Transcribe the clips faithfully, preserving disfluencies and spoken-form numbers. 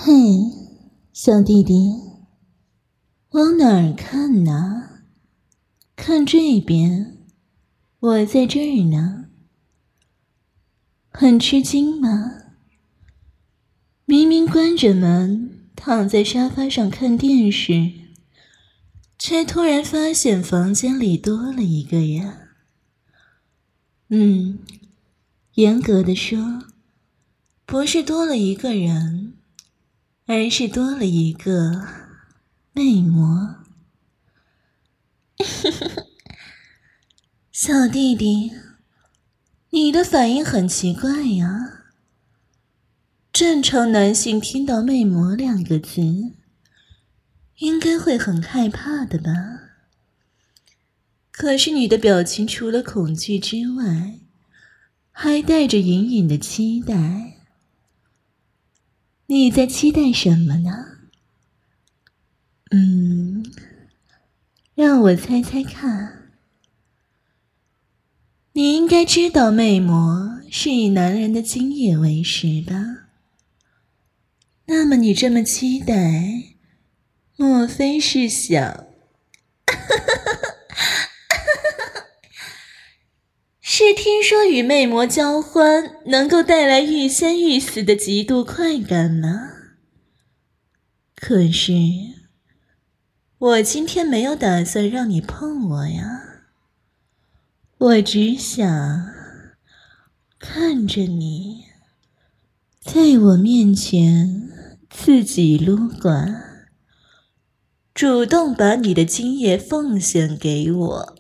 嘿，小弟弟，往哪儿看呢？看这边，我在这儿呢。很吃惊吗？明明关着门，躺在沙发上看电视，却突然发现房间里多了一个人。嗯，严格的说，不是多了一个人，而是多了一个魅魔。小弟弟，你的反应很奇怪呀。正常男性听到魅魔两个字，应该会很害怕的吧？可是你的表情除了恐惧之外，还带着隐隐的期待。你在期待什么呢？嗯，让我猜猜看。你应该知道魅魔是以男人的精液为食吧？那么你这么期待，莫非是想是听说与魅魔交欢能够带来欲仙欲死的极度快感吗？可是我今天没有打算让你碰我呀，我只想看着你在我面前自己撸管，主动把你的精液奉献给我。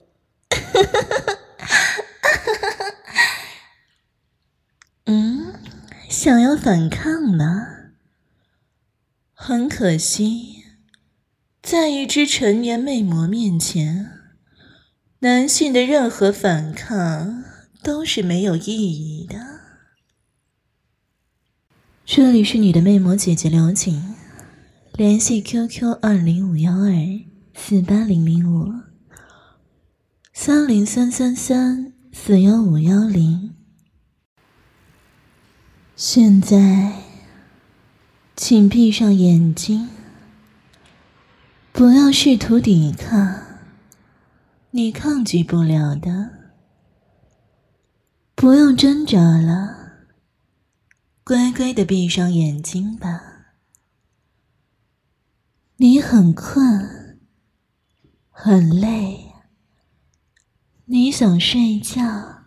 嗯，想要反抗吗？很可惜，在一只成年魅魔面前，男性的任何反抗都是没有意义的。这里是你的魅魔姐姐刘瑾，联系 Q Q 二零五幺二四八零零五三零三三三四幺五幺零。现在，请闭上眼睛，不要试图抵抗，你抗拒不了的。不用挣扎了，乖乖地闭上眼睛吧。你很困，很累，你想睡觉。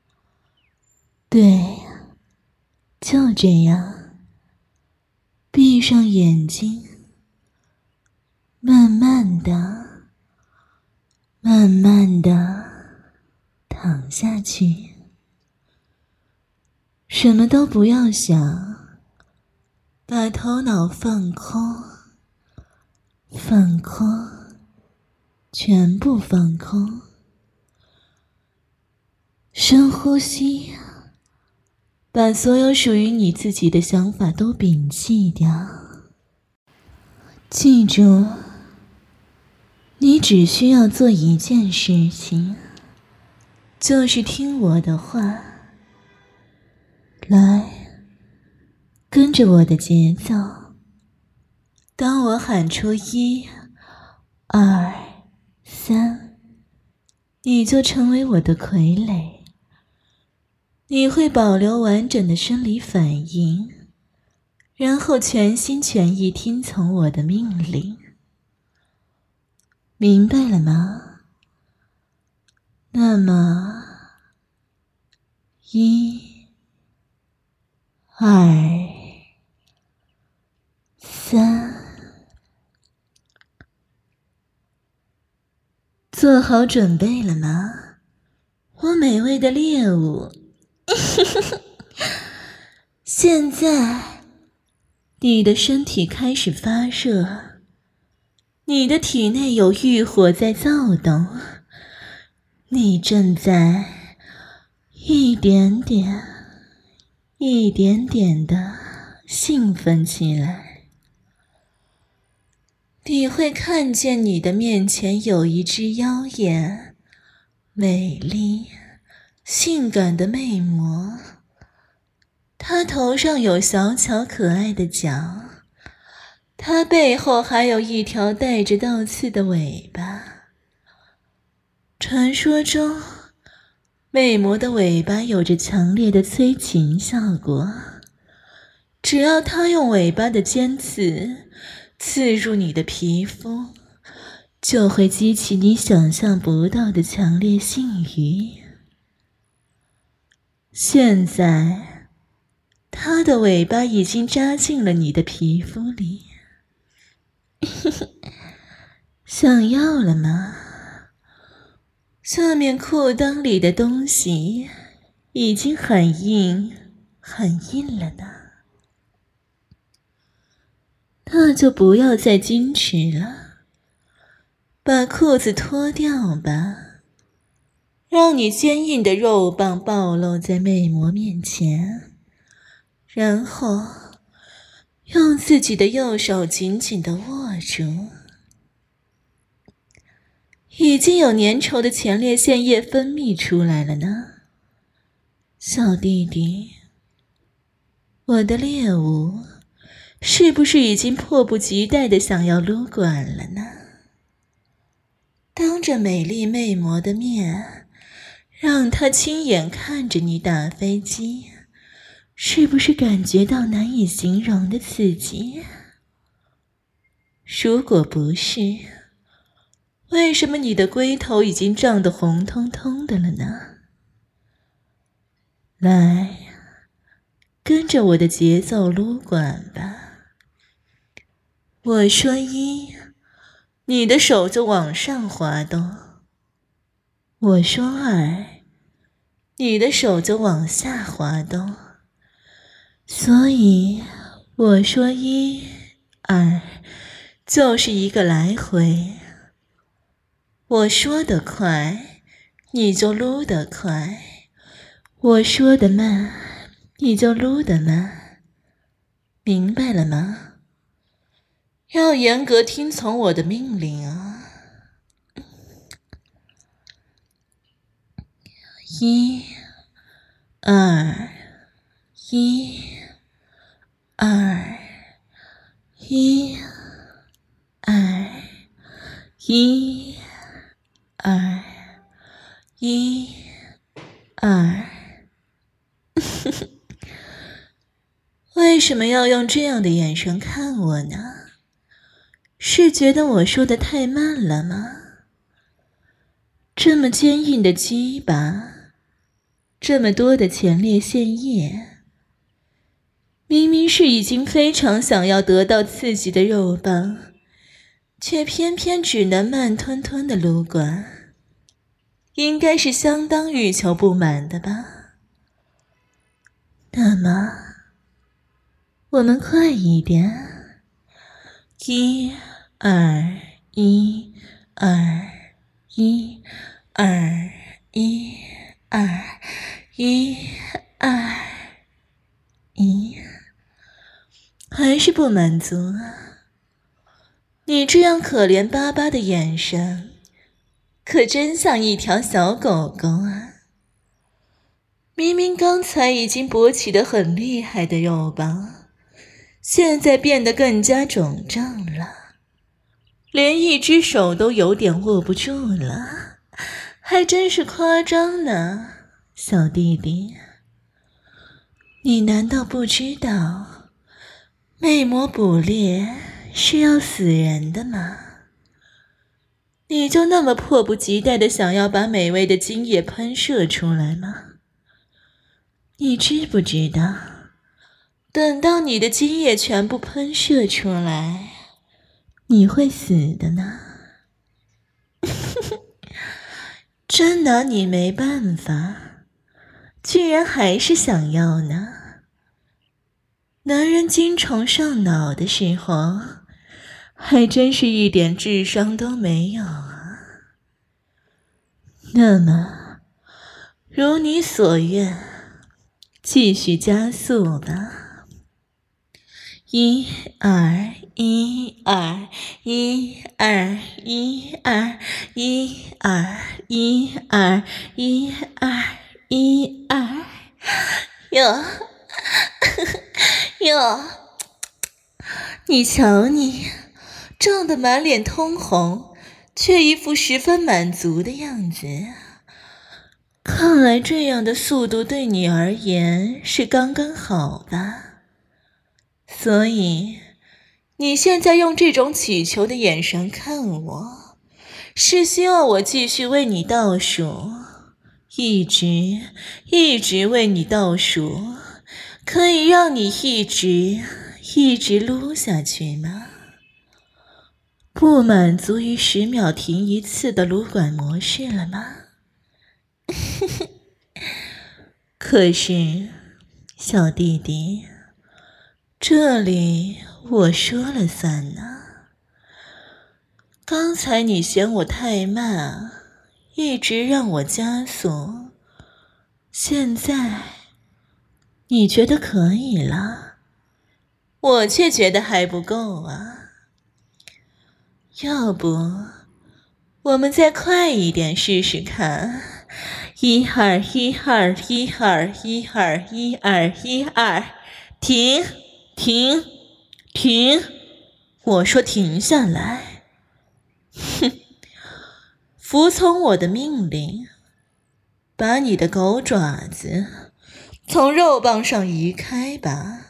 对，就这样，闭上眼睛，慢慢的，慢慢的躺下去，什么都不要想，把头脑放空，放空，全部放空。深呼吸，把所有属于你自己的想法都摒弃掉。记住，你只需要做一件事情，就是听我的话。来，跟着我的节奏。当我喊出一、二、三，你就成为我的傀儡。你会保留完整的生理反应，然后全心全意听从我的命令。明白了吗？那么，一、二、三，做好准备了吗？我美味的猎物。现在，你的身体开始发热，你的体内有欲火在躁动，你正在一点点、一点点的兴奋起来。你会看见你的面前有一只妖艳、美丽、性感的魅魔，她头上有小巧可爱的角， 它背后还有一条带着倒刺的尾巴。传说中，魅魔的尾巴有着强烈的催情效果，只要它用尾巴的尖刺刺入你的皮肤，就会激起你想象不到的强烈性欲。现在，它的尾巴已经扎进了你的皮肤里。想要了吗？下面裤裆里的东西已经很硬很硬了呢，那就不要再矜持了，把裤子脱掉吧，让你坚硬的肉棒暴露在魅魔面前，然后用自己的右手紧紧地握住。已经有粘稠的前列腺液分泌出来了呢，小弟弟，我的猎物是不是已经迫不及待地想要撸管了呢？当着美丽魅魔的面，让她亲眼看着你打飞机，是不是感觉到难以形容的刺激？如果不是，为什么你的龟头已经胀得红彤彤的了呢？来，跟着我的节奏撸管吧。我说一，你的手就往上滑动；我说二，你的手就往下滑动。所以，我说一、二，就是一个来回。我说得快，你就撸得快；我说得慢，你就撸得慢。明白了吗？要严格听从我的命令啊！一、二、一、二、一、二、一。二一二为什么要用这样的眼神看我呢？是觉得我说的太慢了吗？这么坚硬的鸡巴，这么多的前列腺液，明明是已经非常想要得到刺激的肉棒，却偏偏只能慢吞吞的撸管，应该是相当欲求不满的吧？那么，我们快一点，一、二、一、二、一、二、一、二、一、二、一，还是不满足啊？你这样可怜巴巴的眼神，可真像一条小狗狗啊！明明刚才已经勃起得很厉害的肉棒，现在变得更加肿胀了，连一只手都有点握不住了，还真是夸张呢，小弟弟。你难道不知道，魅魔捕猎是要死人的吗？你就那么迫不及待地想要把美味的精液喷射出来吗？你知不知道，等到你的精液全部喷射出来，你会死的呢？真拿你没办法，居然还是想要呢。男人精虫上脑的时候，还真是一点智商都没有啊。那么，如你所愿，继续加速吧。一二一二一二一二一二一二一二一二，哟哟， 你瞧你，涨得满脸通红，却一副十分满足的样子。看来这样的速度对你而言是刚刚好吧？所以，你现在用这种乞求的眼神看我，是希望我继续为你倒数，一直一直为你倒数，可以让你一直一直撸下去吗？不满足于十秒停一次的撸管模式了吗？可是，小弟弟，这里我说了算呢。刚才你嫌我太慢，一直让我加速，现在你觉得可以了，我却觉得还不够啊。要不，我们再快一点试试看。一二一二一二一二一二一二，停停停！我说停下来！哼，服从我的命令，把你的狗爪子从肉棒上移开吧。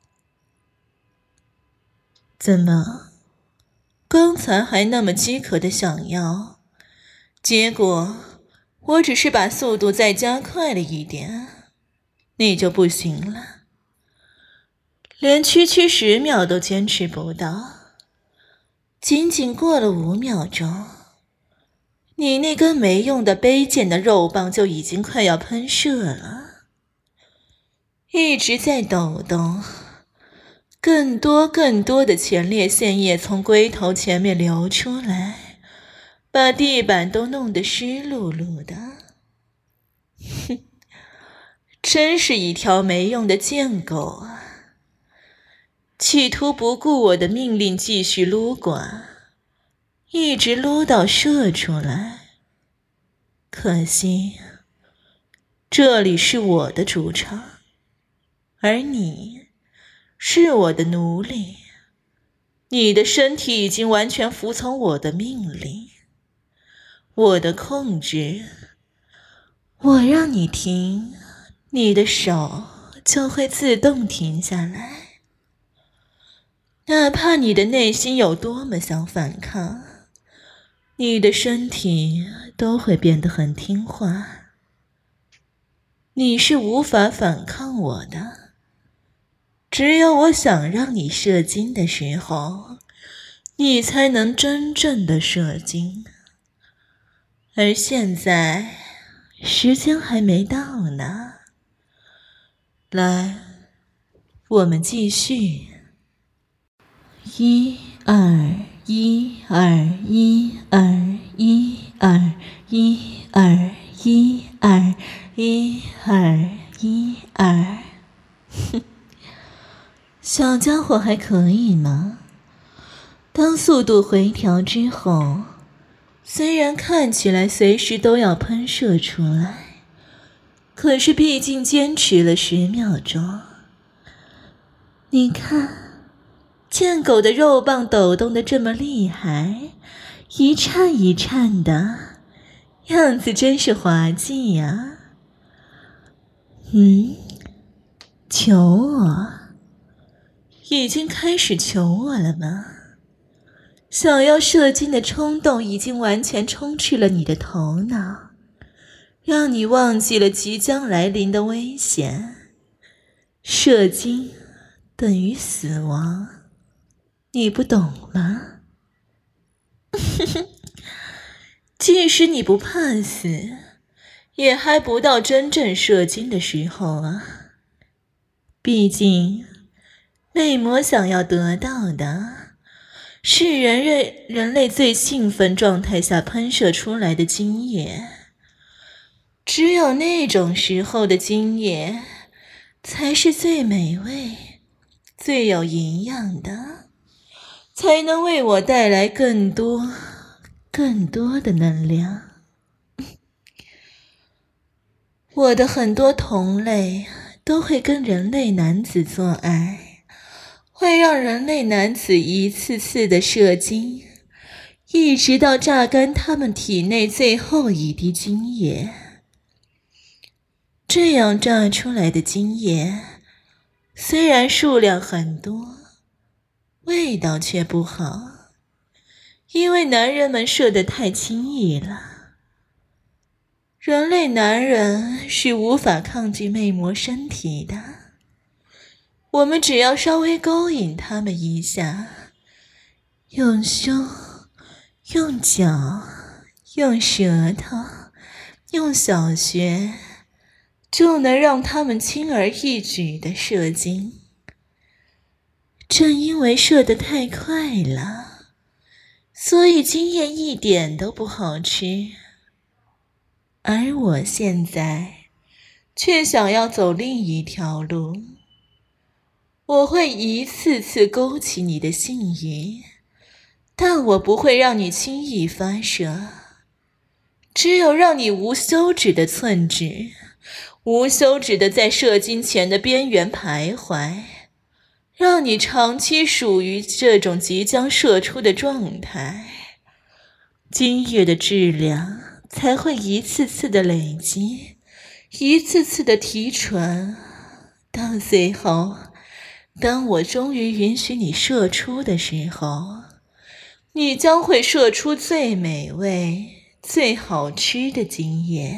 怎么？刚才还那么饥渴的想要，结果我只是把速度再加快了一点，你就不行了，连区区十秒都坚持不到，仅仅过了五秒钟，你那根没用的卑贱的肉棒就已经快要喷射了，一直在抖动，更多更多的前列腺液从龟头前面流出来，把地板都弄得湿漉漉的。哼，真是一条没用的贱狗啊！企图不顾我的命令继续撸管，一直撸到射出来。可惜，这里是我的主场，而你是我的奴隶。你的身体已经完全服从我的命令，我的控制。我让你停，你的手就会自动停下来。哪怕你的内心有多么想反抗，你的身体都会变得很听话。你是无法反抗我的，只有我想让你射精的时候，你才能真正的射精。而现在，时间还没到呢。来，我们继续。一二一二一二一二一二一二一二一二，哼，小家伙还可以吗？当速度回调之后，虽然看起来随时都要喷射出来，可是毕竟坚持了十秒钟。你看，贱狗的肉棒抖动得这么厉害，一颤一颤的，样子真是滑稽呀。嗯，求我？已经开始求我了吗？想要射精的冲动已经完全充斥了你的头脑，让你忘记了即将来临的危险。射精等于死亡，你不懂吗？即使你不怕死，也还不到真正射精的时候啊。毕竟，魅魔想要得到的是人类人类最兴奋状态下喷射出来的精液，只有那种时候的精液才是最美味、最有营养的，才能为我带来更多、更多的能量。我的很多同类都会跟人类男子做爱， 会让人类男子一次次的射精，一直到榨干他们体内最后一滴精液。这样榨出来的精液虽然数量很多，味道却不好，因为男人们射得太轻易了。人类男人是无法抗拒魅魔身体的，我们只要稍微勾引他们一下，用胸，用脚，用舌头，用小穴，就能让他们轻而易举地射精。正因为射得太快了，所以精液一点都不好吃。而我现在却想要走另一条路，我会一次次勾起你的性欲，但我不会让你轻易发射，只有让你无休止的寸指，无休止的在射精前的边缘徘徊，让你长期属于这种即将射出的状态，精液的质量才会一次次的累积，一次次的提纯，到最后，当我终于允许你射出的时候，你将会射出最美味、最好吃的精液。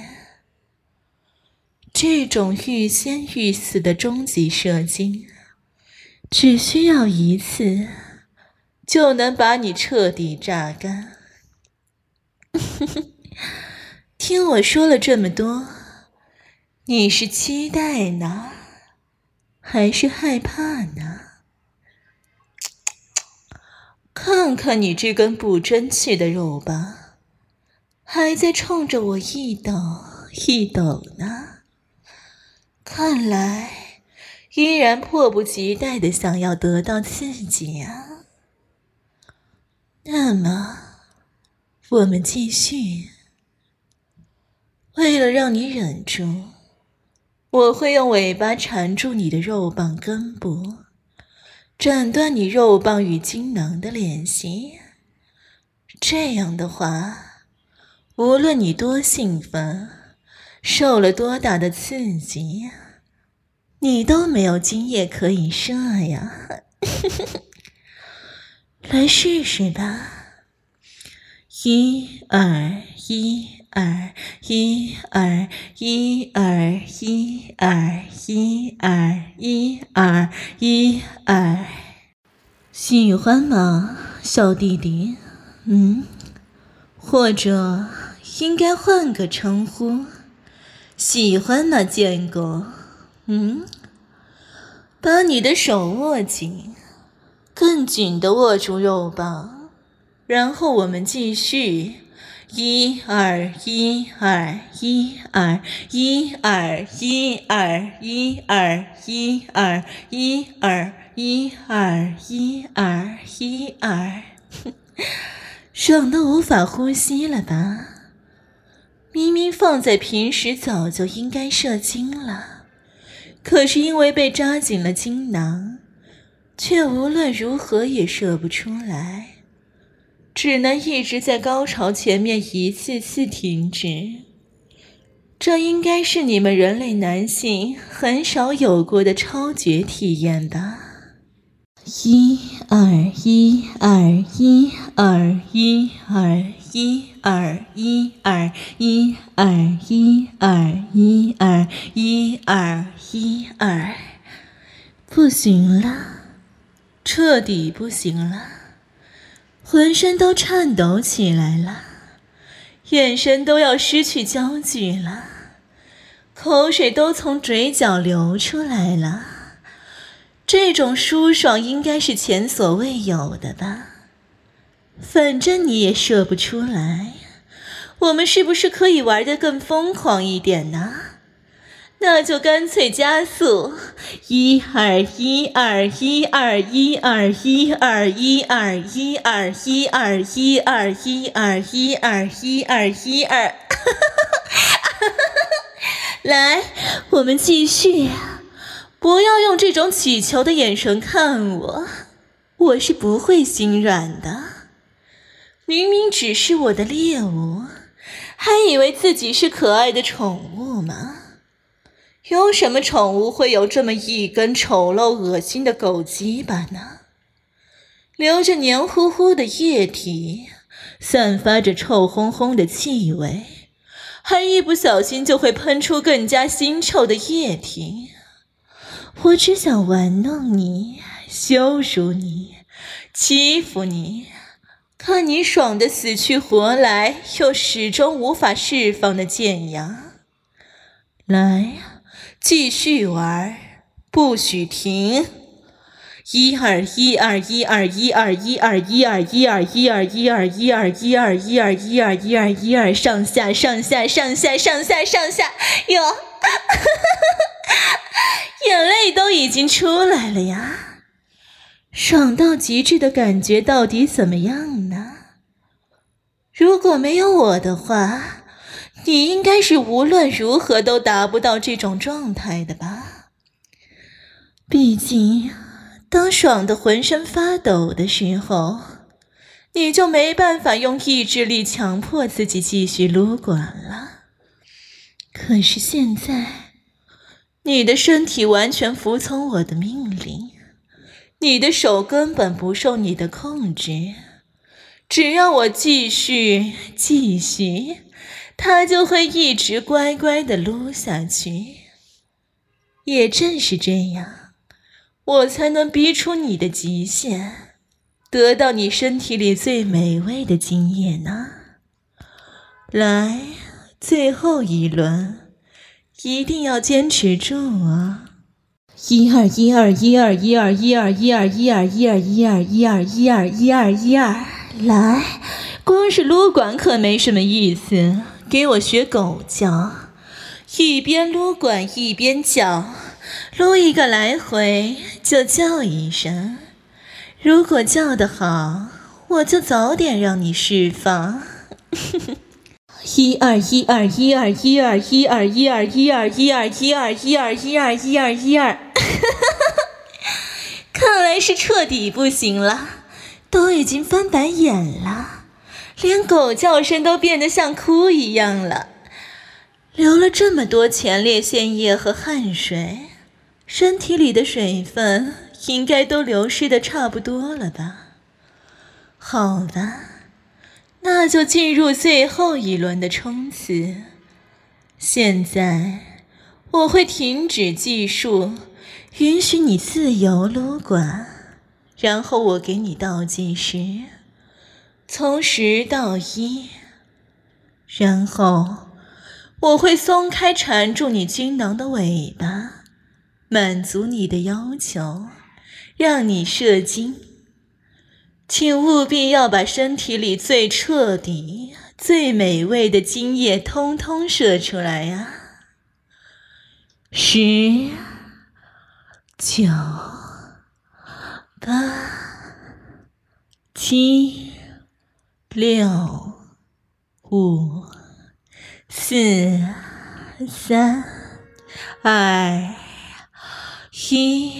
这种欲仙欲死的终极射精，只需要一次，就能把你彻底榨干。听我说了这么多，你是期待呢，还是害怕呢？看看你这根不争气的肉棒，还在冲着我一抖一抖呢。看来依然迫不及待地想要得到刺激啊。那么，我们继续。为了让你忍住，我会用尾巴缠住你的肉棒根部，斩断你肉棒与精囊的联系。这样的话，无论你多兴奋，受了多大的刺激，你都没有精液可以射呀。来试试吧。一二一二一二一二一二一二一二一二，喜欢吗，小弟弟？嗯，或者应该换个称呼，喜欢吗，贱狗？嗯，把你的手握紧，更紧地握住肉棒，然后我们继续。一二一二一二一二一二一二一二一二一二一二一二，爽得无法呼吸了吧？明明放在平时早就应该射精了，可是因为被扎紧了精囊，却无论如何也射不出来。只能一直在高潮前面一次次停止。这应该是你们人类男性很少有过的超绝体验吧。一二一二一二一二一二一二一二一二一二一二一二，不行了，彻底不行了。浑身都颤抖起来了，眼神都要失去焦距了，口水都从嘴角流出来了。这种舒爽应该是前所未有的吧？反正你也射不出来，我们是不是可以玩得更疯狂一点呢？那就干脆加速，一二一二一二一二一二一二一二一二一二一二一二一二一二，来，我们继续， 不要用这种乞求的眼神看我，我是不会心软的。明明只是我的猎物，还以为自己是可爱的宠物吗？有什么宠物会有这么一根丑陋恶心的狗鸡巴呢？流着黏糊糊的液体，散发着臭烘烘的气味，还一不小心就会喷出更加腥臭的液体。我只想玩弄你，羞辱你，欺负你，看你爽得死去活来，又始终无法释放的剑阳。来，继续玩，不许停！一二一二一二一二一二一二一二一二一二一二一二一二一二一二一二上下上下上下上下上下，哟，眼泪都已经出来了呀！爽到极致的感觉到底怎么样呢？如果没有我的话，你应该是无论如何都达不到这种状态的吧？毕竟当爽得浑身发抖的时候，你就没办法用意志力强迫自己继续撸管了。可是现在，你的身体完全服从我的命令，你的手根本不受你的控制，只要我继续继续，它就会一直乖乖地撸下去。也正是这样，我才能逼出你的极限，得到你身体里最美味的精液呢。来，最后一轮，一定要坚持住啊！一二一二一二一二一二一二一二一二一二一二一二一二一二，来，光是撸管可没什么意思，给我学狗叫，一边撸管一边叫，撸一个来回就叫一声，如果叫得好，我就早点让你释放。一二一二一二一二一二一二一二一二一二一二一二一二一二，看来是彻底不行了，都已经翻白眼了，连狗叫声都变得像哭一样了。流了这么多前列腺液和汗水，身体里的水分应该都流失的差不多了吧？好吧，那就进入最后一轮的冲刺。现在我会停止计数，允许你自由撸管，然后我给你倒计时，从十到一，然后我会松开缠住你精囊的尾巴，满足你的要求，让你射精。请务必要把身体里最彻底、最美味的精液通通射出来呀！十、九、八、七、六、五、四、三、二、一、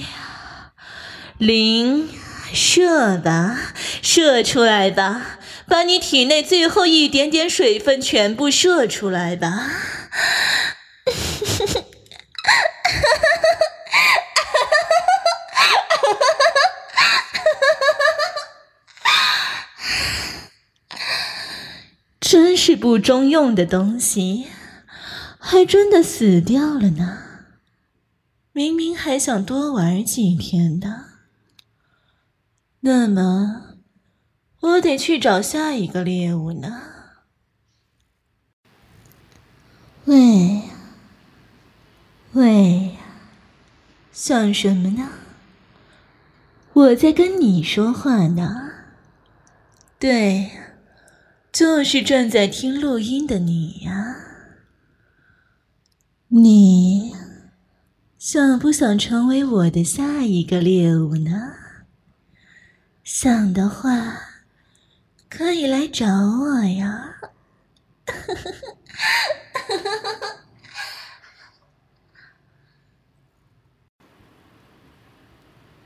零。射吧，射出来吧，把你体内最后一点点水分全部射出来吧。真是不中用的东西，还真的死掉了呢。明明还想多玩几天的。那么，我得去找下一个猎物呢。喂，喂，想什么呢？我在跟你说话呢。对，就是正在听录音的你呀。你想不想成为我的下一个猎物呢？想的话，可以来找我呀。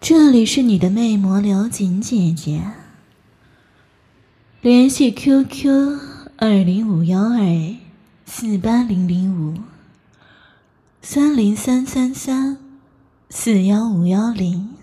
这里是你的魅魔聊景姐姐，联系 Q Q 二零五幺二四八零零五三零三三三四幺五幺零。